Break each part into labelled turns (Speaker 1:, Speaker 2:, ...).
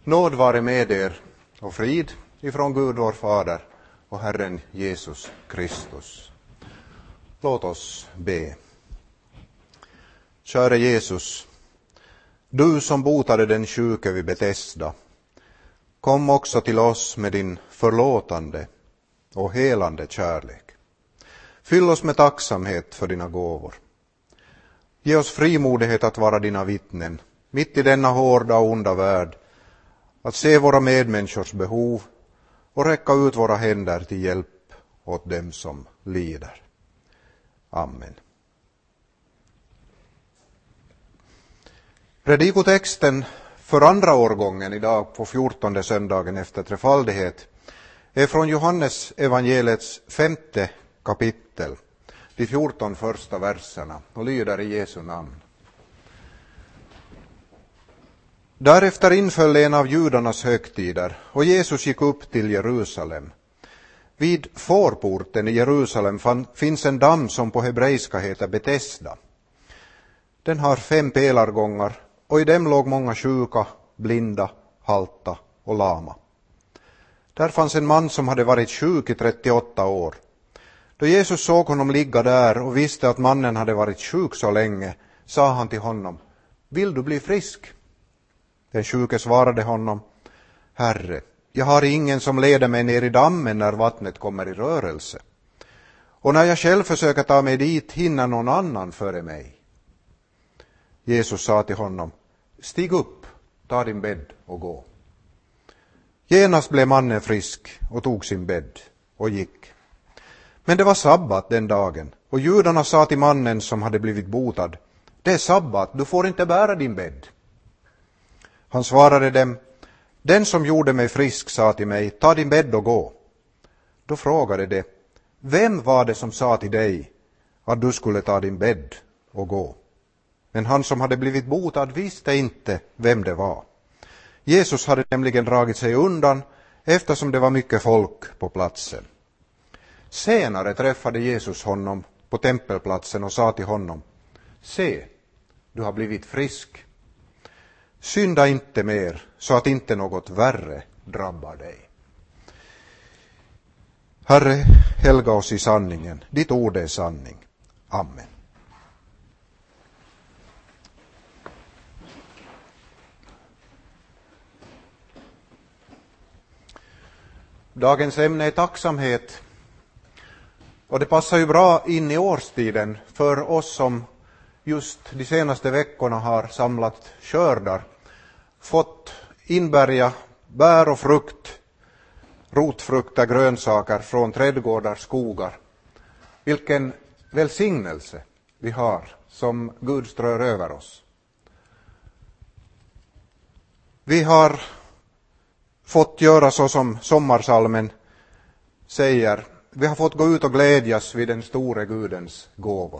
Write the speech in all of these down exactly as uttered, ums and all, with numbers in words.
Speaker 1: Nåd vare med er och frid ifrån Gud vår Fader och Herren Jesus Kristus. Låt oss be. Käre Jesus, du som botade den sjuke vid Betesda, kom också till oss med din förlåtande och helande kärlek. Fyll oss med tacksamhet för dina gåvor. Ge oss frimodighet att vara dina vittnen mitt i denna hårda och onda värld, att se våra medmänniskors behov och räcka ut våra händer till hjälp åt dem som lider. Amen. Predikotexten för andra årgången idag på fjortonde söndagen efter trefaldighet är från Johannes evangeliets femte kapitel, de fjorton första verserna, och lyder i Jesu namn. Därefter inföll en av judarnas högtider, och Jesus gick upp till Jerusalem. Vid fårporten i Jerusalem finns en damm som på hebreiska heter Betesda. Den har fem pelargångar, och i dem låg många sjuka, blinda, halta och lama. Där fanns en man som hade varit sjuk i trettioåtta år. Då Jesus såg honom ligga där och visste att mannen hade varit sjuk så länge, sa han till honom: vill du bli frisk? Den sjuke svarade honom: Herre, jag har ingen som leder mig ner i dammen när vattnet kommer i rörelse. Och när jag själv försöker ta mig dit hinner någon annan före mig. Jesus sa till honom: stig upp, ta din bädd och gå. Genast blev mannen frisk och tog sin bädd och gick. Men det var sabbat den dagen, och judarna sa till mannen som hade blivit botad: det är sabbat, du får inte bära din bädd. Han svarade dem: den som gjorde mig frisk sa till mig: ta din bädd och gå. Då frågade de: vem var det som sa till dig att du skulle ta din bädd och gå? Men han som hade blivit botad visste inte vem det var. Jesus hade nämligen dragit sig undan eftersom det var mycket folk på platsen. Senare träffade Jesus honom på tempelplatsen och sa till honom: se, du har blivit frisk. Synda inte mer så att inte något värre drabbar dig. Herre, helga oss i sanningen. Ditt ord är sanning. Amen. Dagens ämne är tacksamhet. Och det passar ju bra in i årstiden för oss som just de senaste veckorna har samlat skördar, fått inbärga bär och frukt, rotfrukter, grönsaker från trädgårdar, skogar. Vilken välsignelse vi har som Gud strör över oss. Vi har fått göra så som sommarsalmen säger: vi har fått gå ut och glädjas vid den store Gudens gåvor.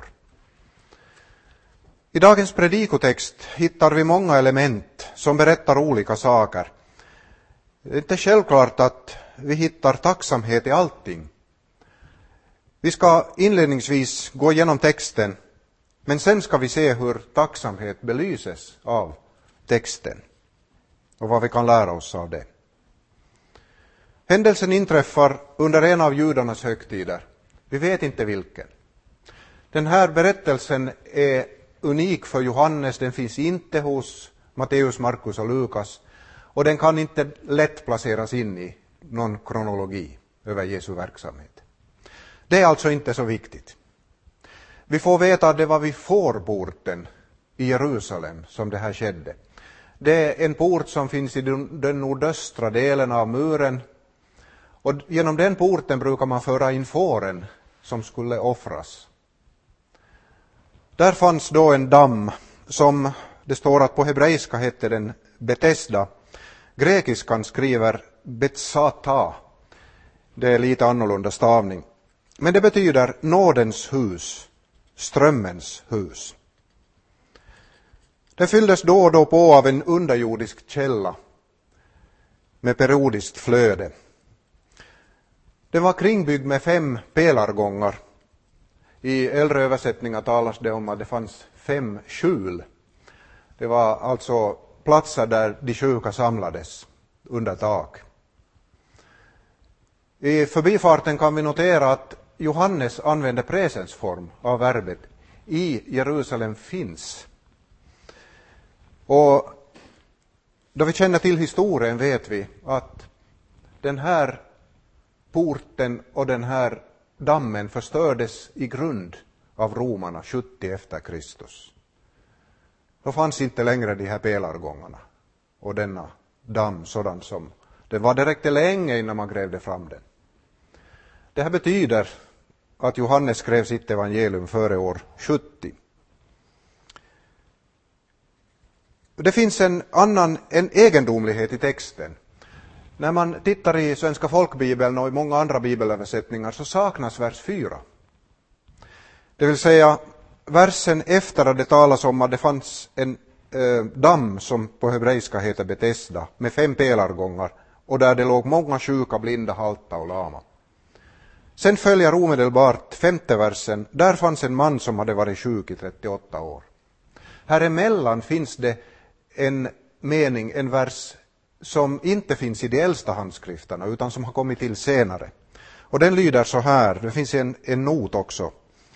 Speaker 1: I dagens predikotext hittar vi många element som berättar olika saker. Det är inte självklart att vi hittar tacksamhet i allting. Vi ska inledningsvis gå igenom texten, men sen ska vi se hur tacksamhet belyses av texten och vad vi kan lära oss av det. Händelsen inträffar under en av judarnas högtider. Vi vet inte vilken. Den här berättelsen är unik för Johannes. Den finns inte hos Matteus, Markus och Lukas. Och den kan inte lätt placeras in i någon kronologi över Jesu verksamhet. Det är alltså inte så viktigt. Vi får veta att det var vid fårporten i Jerusalem som det här skedde. Det är en port som finns i den nordöstra delen av muren. Och genom den porten brukar man föra in fåren som skulle offras. Där fanns då en damm som det står att på hebreiska hette den Betesda. Grekiskan skriver Betsata. Det är lite annorlunda stavning. Men det betyder nådens hus, strömmens hus. Den fylldes då och då på av en underjordisk källa med periodiskt flöde. Den var kringbyggd med fem pelargångar. I äldre översättningar talas det om att det fanns fem skjul. Det var alltså platser där de sjuka samlades under tak. I förbifarten kan vi notera att Johannes använder presensform av verbet i Jerusalem finns. Och då vi känner till historien vet vi att den här porten och den här dammen förstördes i grund av romarna sjuttio efter Kristus. Då fanns inte längre de här pelargångarna och denna damm sådan som den var direkt länge innan man grävde fram den. Det här betyder att Johannes skrev sitt evangelium före år sjuttio. Det finns en annan en egendomlighet i texten. När man tittar i Svenska folkbibeln och i många andra bibelöversättningar så saknas vers fyra. Det vill säga versen efter att det talas om att det fanns en eh, damm som på hebreiska heter Betesda med fem pelargångar och där det låg många sjuka, blinda, halta och lama. Sen följer omedelbart femte versen. Där fanns en man som hade varit sjuk i trettioåtta år. Här emellan finns det en mening, en vers som inte finns i de äldsta handskrifterna utan som har kommit till senare. Och den lyder så här, det finns en, en not också.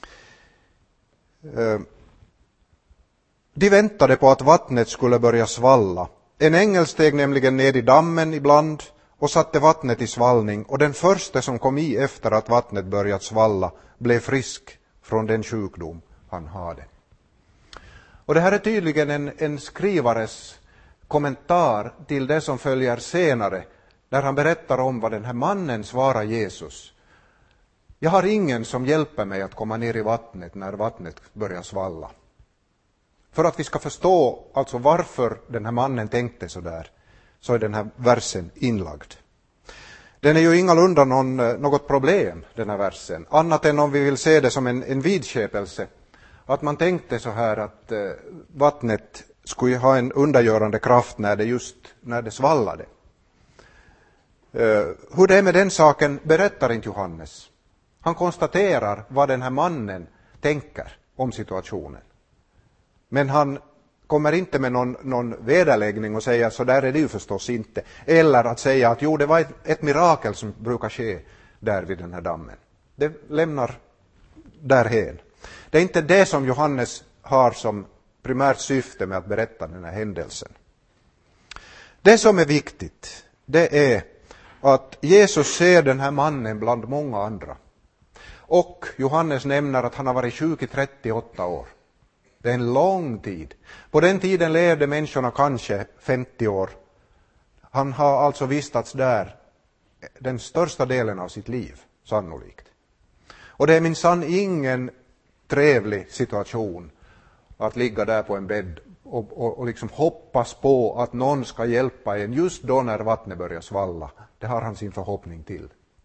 Speaker 1: De väntade på att vattnet skulle börja svalla. En ängel steg nämligen ned i dammen ibland och satte vattnet i svallning, och den första som kom i efter att vattnet börjat svalla blev frisk från den sjukdom han hade. Och det här är tydligen en, en skrivares kommentar till det som följer senare, när han berättar om vad den här mannen svarar Jesus. Jag har ingen som hjälper mig att komma ner i vattnet när vattnet börjar svalla. För att vi ska förstå alltså varför den här mannen tänkte så där, så är den här versen inlagd. Den är ju ingalunda någon, något problem, den här versen. Annat än om vi vill se det som en, en vidskepelse. Att man tänkte så här att eh, vattnet skulle ha en undergörande kraft när det just när det svallade. Eh, hur det är med den saken berättar inte Johannes. Han konstaterar vad den här mannen tänker om situationen. Men han kommer inte med någon, någon vederläggning och säga så där är det ju förstås inte. Eller att säga att jo, det var ett, ett mirakel som brukar ske där vid den här dammen. Det lämnar därhen. Det är inte det som Johannes har som primärt syfte med att berätta den här händelsen. Det som är viktigt, det är att Jesus ser den här mannen bland många andra. Och Johannes nämner att han har varit sjuk i trettioåtta år. Det är en lång tid. På den tiden levde människorna kanske femtio år. Han har alltså vistats där den största delen av sitt liv, sannolikt. Och det är minsann ingen trevlig situation att ligga där på en bädd och, och, och liksom hoppas på att någon ska hjälpa en just då när vattnet börjar svalla. Det har han sin förhoppning till.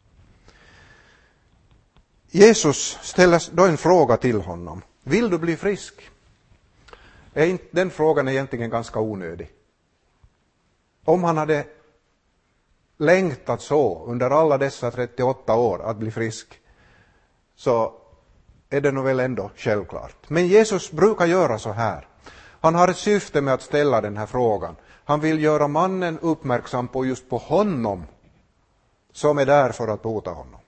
Speaker 1: Jesus ställer då en fråga till honom. Vill du bli frisk? Den frågan är egentligen ganska onödig. Om han hade längtat så under alla dessa trettioåtta år att bli frisk, så är det nog väl ändå självklart. Men Jesus brukar göra så här. Han har ett syfte med att ställa den här frågan. Han vill göra mannen uppmärksam på just på honom som är där för att bota honom.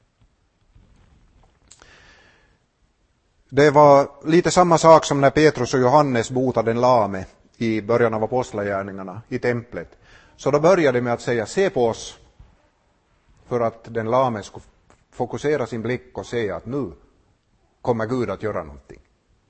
Speaker 1: Det var lite samma sak som när Petrus och Johannes botade den lame i början av apostlagärningarna i templet. Så då började de med att säga se på oss, för att den lame skulle fokusera sin blick och säga att nu kommer Gud att göra någonting.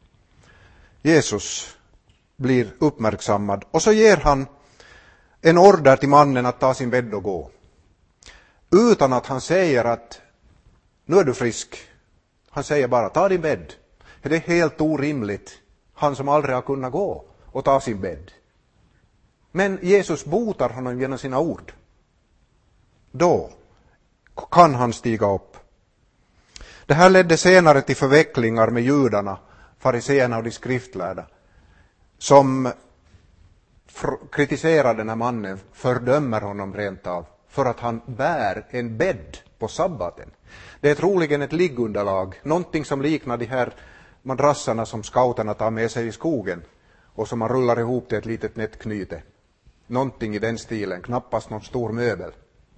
Speaker 1: Jesus blir uppmärksammad och så ger han en order till mannen att ta sin bädd och gå. Utan att han säger att nu är du frisk. Han säger bara ta din bädd. Det är helt orimligt. Han som aldrig har kunnat gå och ta sin bädd. Men Jesus botar honom genom sina ord. Då kan han stiga upp. Det här ledde senare till förvecklingar med judarna, fariseerna och de skriftlärda, som kritiserar den här mannen, fördömer honom rent av, för att han bär en bädd på sabbaten. Det är troligen ett liggunderlag, någonting som liknar de här madrasserna som scouterna tar med sig i skogen och som man rullar ihop till ett litet nättknyte. någonting i den stilen, knappast någon stor möbel.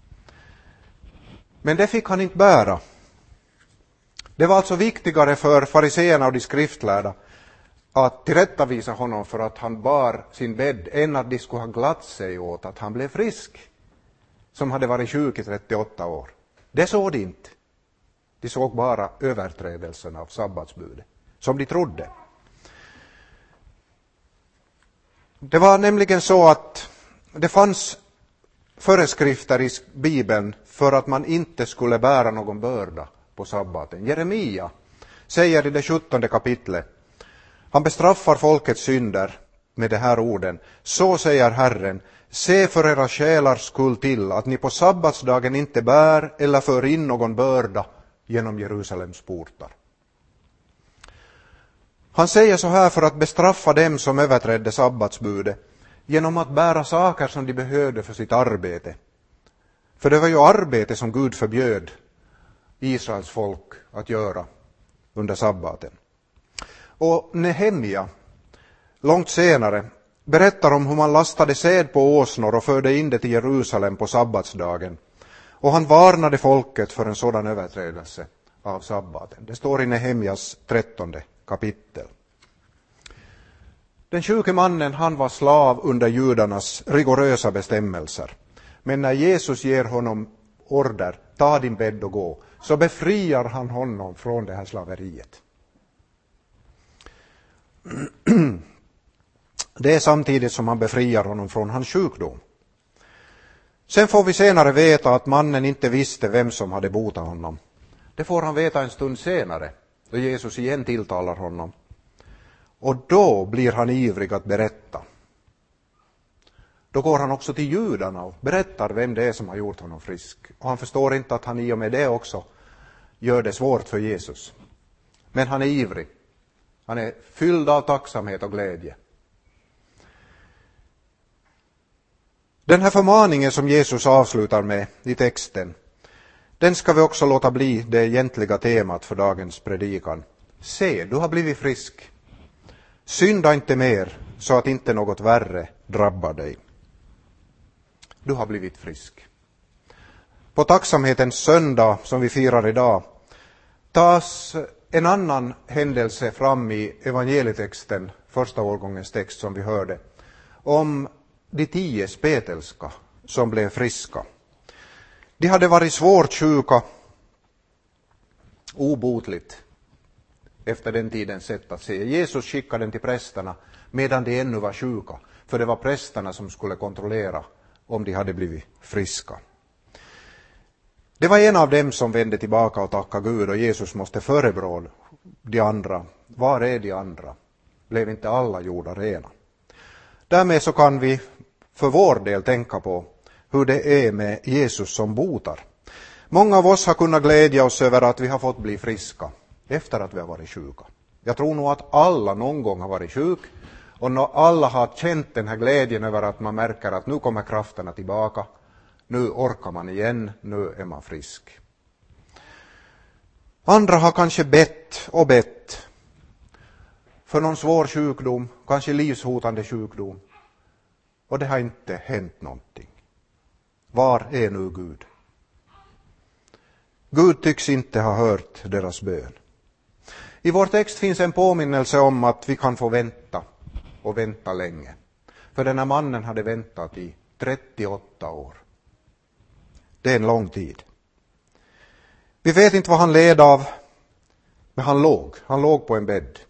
Speaker 1: Men det fick han inte bära. Det var alltså viktigare för fariseerna och de skriftlärda att tillrättavisa honom för att han bar sin bädd än att de skulle ha glatt sig åt att han blev frisk, som hade varit sjuk i trettioåtta år. Det såg de inte. De såg bara överträdelsen av sabbatsbudet, som de trodde. Det var nämligen så att det fanns föreskrifter i Bibeln för att man inte skulle bära någon börda på sabbaten. Jeremia säger i det sjuttonde kapitlet, han bestraffar folkets synder med de här orden. Så säger Herren, se för era själars skull till att ni på sabbatsdagen inte bär eller för in någon börda genom Jerusalems portar. Han säger så här för att bestraffa dem som överträdde sabbatsbudet genom att bära saker som de behövde för sitt arbete. För det var ju arbete som Gud förbjöd Israels folk att göra under sabbaten. Och Nehemia, långt senare, berättar om hur man lastade säd på åsnor och förde in det till Jerusalem på sabbatsdagen. Och han varnade folket för en sådan överträdelse av sabbaten. Det står i Nehemias trettonde kapitel. Den sjuke mannen, han var slav under judarnas rigorösa bestämmelser. Men när Jesus ger honom order, ta din bädd och gå, så befriar han honom från det här slaveriet. Det är samtidigt som han befriar honom från hans sjukdom. Sen får vi senare veta att mannen inte visste vem som hade botat honom. Det får han veta en stund senare, då Jesus igen tilltalar honom. Och då blir han ivrig att berätta. Då går han också till judarna och berättar vem det är som har gjort honom frisk. Och han förstår inte att han i och med det också gör det svårt för Jesus. Men han är ivrig. Han är fylld av tacksamhet och glädje. Den här förmaningen som Jesus avslutar med i texten, den ska vi också låta bli det egentliga temat för dagens predikan. Se, du har blivit frisk. Synda inte mer så att inte något värre drabbar dig. Du har blivit frisk. På tacksamhetens söndag som vi firar idag tas en annan händelse fram i evangelietexten, första årgångens text som vi hörde, om de tio spetälska som blev friska. De hade varit svårt sjuka, obotligt, efter den tidens sätt att se. Jesus skickade dem till prästerna medan de ännu var sjuka, för det var prästerna som skulle kontrollera om de hade blivit friska. Det var en av dem som vände tillbaka och tackade Gud, och Jesus måste förebrå de andra. Var är de andra? Blev inte alla gjorda rena? Därmed så kan vi för vår del tänka på hur det är med Jesus som botar. Många av oss har kunnat glädja oss över att vi har fått bli friska efter att vi har varit sjuka. Jag tror nog att alla någon gång har varit sjuk, och alla har känt den här glädjen över att man märker att nu kommer krafterna tillbaka. Nu orkar man igen, nu är man frisk. Andra har kanske bett och bett för någon svår sjukdom, kanske livshotande sjukdom. Och det har inte hänt någonting. Var är nu Gud? Gud tycks inte ha hört deras bön. I vår text finns en påminnelse om att vi kan få vänta och vänta länge. För den här mannen hade väntat i trettioåtta år. Det är en lång tid. Vi vet inte vad han led av, men han låg. Han låg på en bädd.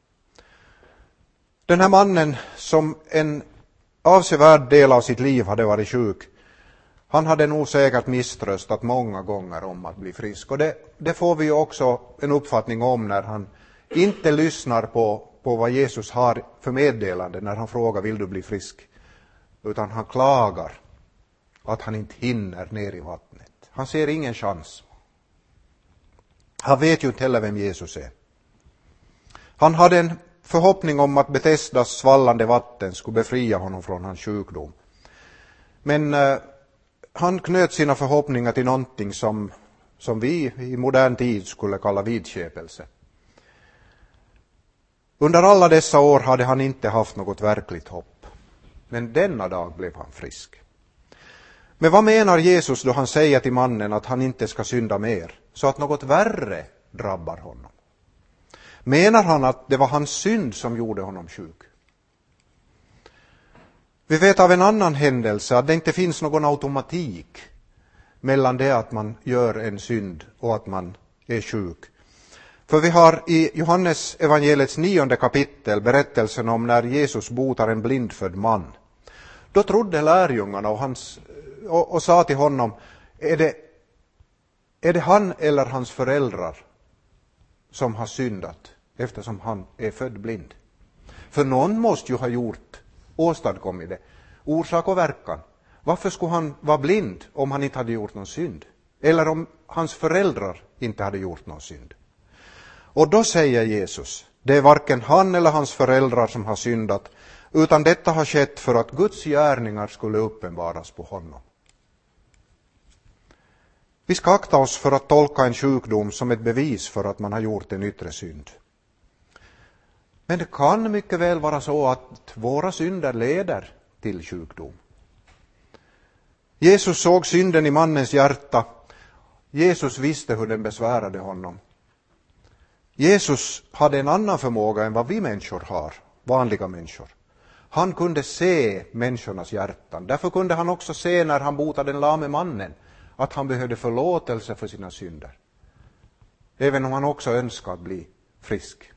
Speaker 1: Den här mannen som en avsevärd del av sitt liv hade varit sjuk, han hade nog säkert misströstat många gånger om att bli frisk. Och det, det får vi ju också en uppfattning om när han inte lyssnar på, på vad Jesus har för meddelande när han frågar, vill du bli frisk? Utan han klagar att han inte hinner ner i vattnet. Han ser ingen chans. Han vet ju inte heller vem Jesus är. Han hade en förhoppning om att Betesdas svallande vatten skulle befria honom från hans sjukdom. Men eh, han knöt sina förhoppningar till någonting som, som vi i modern tid skulle kalla vidskepelse. Under alla dessa år hade han inte haft något verkligt hopp. men denna dag blev han frisk. Men vad menar Jesus då han säger till mannen att han inte ska synda mer, så att något värre drabbar honom? Menar han att det var hans synd som gjorde honom sjuk? Vi vet av en annan händelse att det inte finns någon automatik mellan det att man gör en synd och att man är sjuk. För vi har i Johannes evangeliets nionde kapitel berättelsen om när Jesus botar en blindfödd man. Då trodde lärjungarna och, hans, och, och sa till honom, är det, är det han eller hans föräldrar som har syndat eftersom han är född blind? För någon måste ju ha gjort, åstadkommit det. Orsak och verkan. Varför skulle han vara blind om han inte hade gjort någon synd? Eller om hans föräldrar inte hade gjort någon synd? Och då säger Jesus, det är varken han eller hans föräldrar som har syndat, utan detta har skett för att Guds gärningar skulle uppenbaras på honom. Vi ska akta oss för att tolka en sjukdom som ett bevis för att man har gjort en yttre synd. Men det kan mycket väl vara så att våra synder leder till sjukdom. Jesus såg synden i mannens hjärta. Jesus visste hur den besvärade honom. Jesus hade en annan förmåga än vad vi människor har, vanliga människor. Han kunde se människornas hjärtan. Därför kunde han också se när han botade den lame mannen att han behövde förlåtelse för sina synder. Även om han också önskade bli frisk.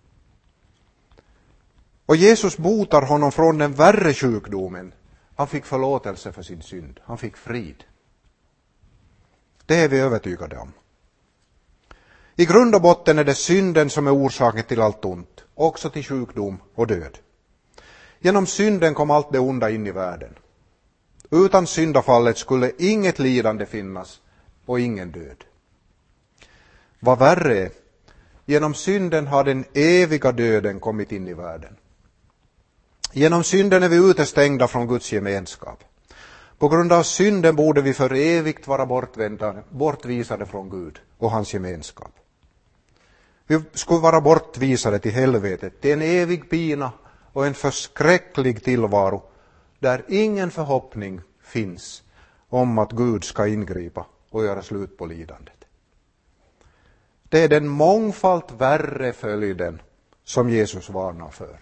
Speaker 1: Och Jesus botar honom från den värre sjukdomen. Han fick förlåtelse för sin synd. Han fick frid. Det är vi övertygade om. I grund och botten är det synden som är orsaken till allt ont. Också till sjukdom och död. Genom synden kom allt det onda in i världen. Utan syndafallet skulle inget lidande finnas och ingen död. Vad värre är, genom synden har den eviga döden kommit in i världen. Genom synden är vi utestängda från Guds gemenskap. På grund av synden borde vi för evigt vara bortvända, bortvisade från Gud och hans gemenskap. Vi skulle vara bortvisade till helvetet, till en evig pina och en förskräcklig tillvaro där ingen förhoppning finns om att Gud ska ingripa och göra slut på lidandet. Det är den mångfalt värre följden som Jesus varnar för.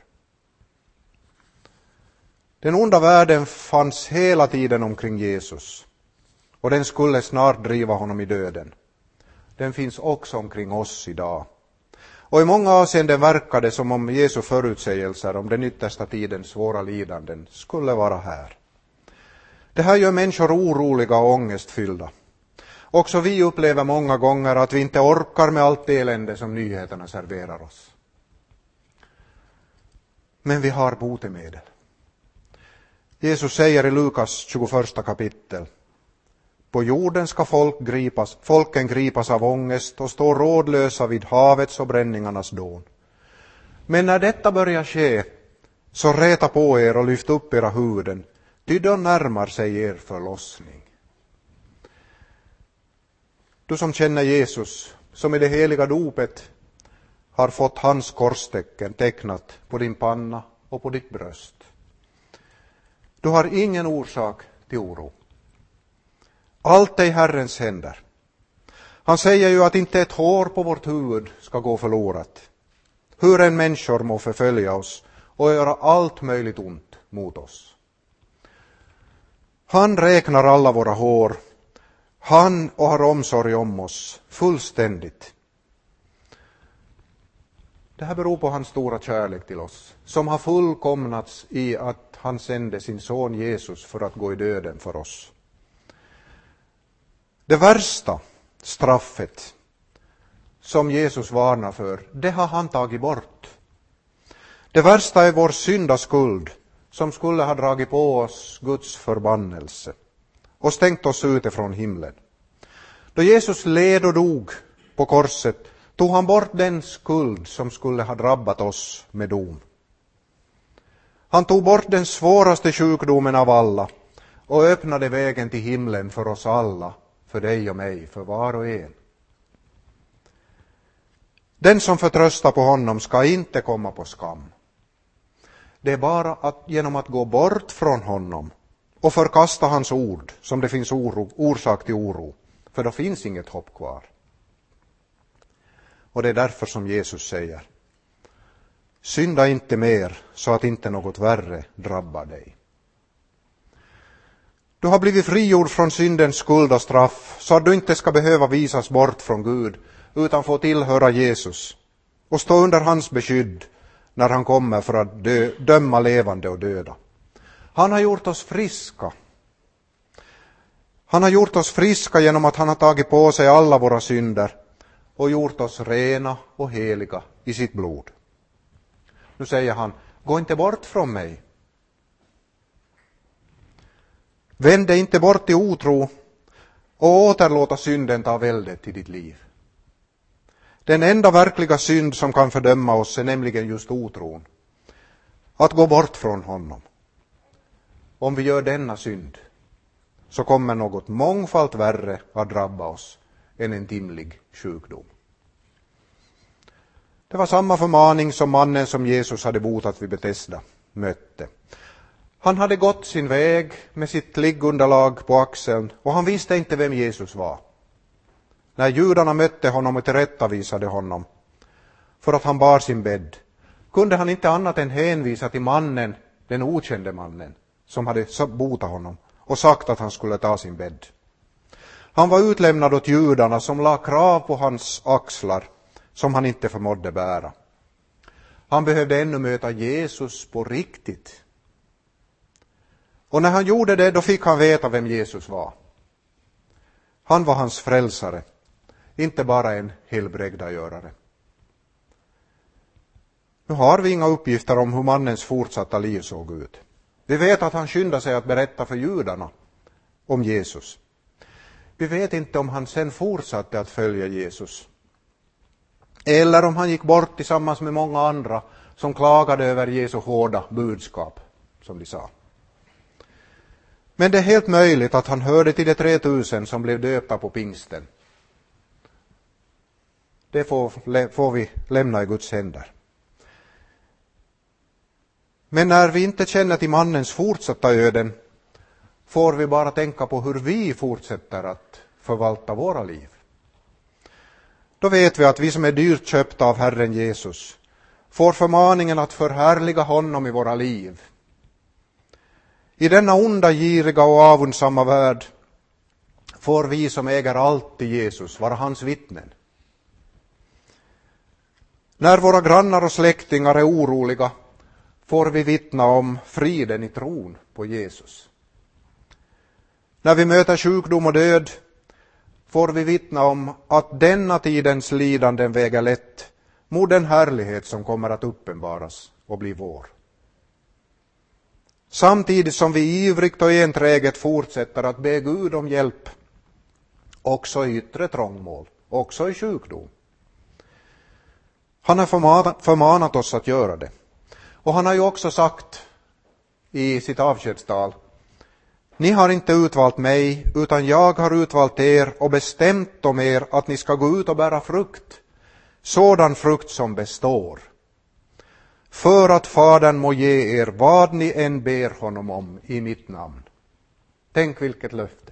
Speaker 1: Den onda världen fanns hela tiden omkring Jesus och den skulle snart driva honom i döden. Den finns också omkring oss idag. Och i många avseenden verkar det som om Jesu förutsägelser om den yttersta tidens svåra lidanden skulle vara här. Det här gör människor oroliga och ångestfyllda. Också vi upplever många gånger att vi inte orkar med allt elände som nyheterna serverar oss. Men vi har botemedel. Jesus säger i Lukas tjugoförsta kapitel: på jorden ska folk gripas, folken gripas av ångest och stå rådlösa vid havets och bränningarnas dån. Men när detta börjar ske, så räta på er och lyft upp era huvuden, ty då närmar sig er förlossning. Du som känner Jesus, som i det heliga dopet har fått hans korstecken tecknat på din panna och på ditt bröst. Du har ingen orsak till oro. Allt är i Herrens händer. Han säger ju att inte ett hår på vårt huvud ska gå förlorat. Hur en människor må förfölja oss och göra allt möjligt ont mot oss. Han räknar alla våra hår. Han och har omsorg om oss fullständigt. Det här beror på hans stora kärlek till oss, som har fullkomnats i att han sände sin son Jesus för att gå i döden för oss. Det värsta straffet som Jesus varnar för, det har han tagit bort. Det värsta är vår syndaskuld som skulle ha dragit på oss Guds förbannelse och stängt oss ute från himlen. Då Jesus led och dog på korset tog han bort den skuld som skulle ha drabbat oss med dom. Han tog bort den svåraste sjukdomen av alla och öppnade vägen till himlen för oss alla, för dig och mig, för var och en. Den som förtröstar på honom ska inte komma på skam. Det är bara att, genom att gå bort från honom och förkasta hans ord som det finns oro, orsak till oro. För då finns inget hopp kvar. Och det är därför som Jesus säger: synda inte mer så att inte något värre drabbar dig. Du har blivit frigjord från syndens skuld och straff så att du inte ska behöva visas bort från Gud utan få tillhöra Jesus och stå under hans beskydd när han kommer för att dö, döma levande och döda. Han har gjort oss friska. Han har gjort oss friska genom att han har tagit på sig alla våra synder och gjort oss rena och heliga i sitt blod. Nu säger han: gå inte bort från mig. Vänd dig inte bort till otro och återlåta synden ta väldet i ditt liv. Den enda verkliga synd som kan fördöma oss är nämligen just otron. Att gå bort från honom. Om vi gör denna synd så kommer något mångfalt värre att drabba oss än en timlig sjukdom. Det var samma förmaning som mannen som Jesus hade botat vid Betesda mötte. Han hade gått sin väg med sitt liggunderlag på axeln och han visste inte vem Jesus var. När judarna mötte honom och tillrättavisade honom för att han bar sin bädd, kunde han inte annat än hänvisa till mannen, den okände mannen, som hade botat honom och sagt att han skulle ta sin bädd. Han var utlämnad åt judarna som la krav på hans axlar som han inte förmådde bära. Han behövde ännu möta Jesus på riktigt. Och när han gjorde det, då fick han veta vem Jesus var. Han var hans frälsare, inte bara en helbrägdagörare. Nu har vi inga uppgifter om hur mannens fortsatta liv såg ut. Vi vet att han skyndade sig att berätta för judarna om Jesus. Vi vet inte om han sen fortsatte att följa Jesus. Eller om han gick bort tillsammans med många andra som klagade över Jesu hårda budskap, som de sa. Men det är helt möjligt att han hörde till de tre tusen som blev döpta på pingsten. Det får, får vi lämna i Guds händer. Men när vi inte känner till mannens fortsatta öden får vi bara tänka på hur vi fortsätter att förvalta våra liv. Då vet vi att vi som är dyrt köpta av Herren Jesus får förmaningen att förhärliga honom i våra liv. I denna onda, giriga och avundsamma värld får vi som äger allt i Jesus vara hans vittnen. När våra grannar och släktingar är oroliga får vi vittna om friden i tron på Jesus. När vi möter sjukdom och död får vi vittna om att denna tidens lidanden väger lätt mot den härlighet som kommer att uppenbaras och bli vår. Samtidigt som vi ivrigt och enträget fortsätter att be Gud om hjälp, också i yttre trångmål, också i sjukdom. Han har förmanat, förmanat oss att göra det. Och han har ju också sagt i sitt avskedstal: ni har inte utvalt mig, utan jag har utvalt er och bestämt om er att ni ska gå ut och bära frukt, sådan frukt som består, för att Fadern må ge er vad ni än ber honom om i mitt namn. Tänk vilket löfte.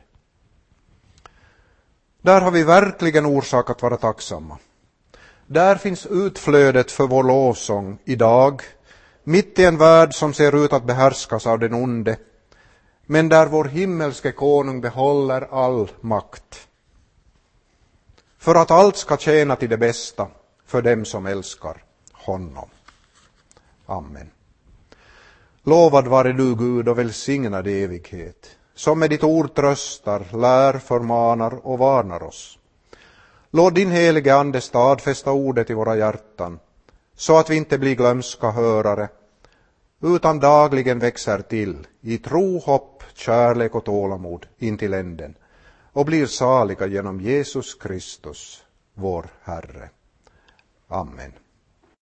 Speaker 1: Där har vi verkligen orsak att vara tacksamma. Där finns utflödet för vår lovsång idag, mitt i en värld som ser ut att behärskas av den onde, men där vår himmelske konung behåller all makt. För att allt ska tjäna till det bästa för dem som älskar honom. Amen. Lovad vare du, Gud, och välsignad i evighet, som med ditt ord tröstar, lär, förmanar och varnar oss. Låt din helige ande stadfästa ordet i våra hjärtan, så att vi inte blir glömska hörare, utan dagligen växer till i tro, hopp, kärlek och tålamod in till änden och blir saliga genom Jesus Kristus, vår Herre. Amen.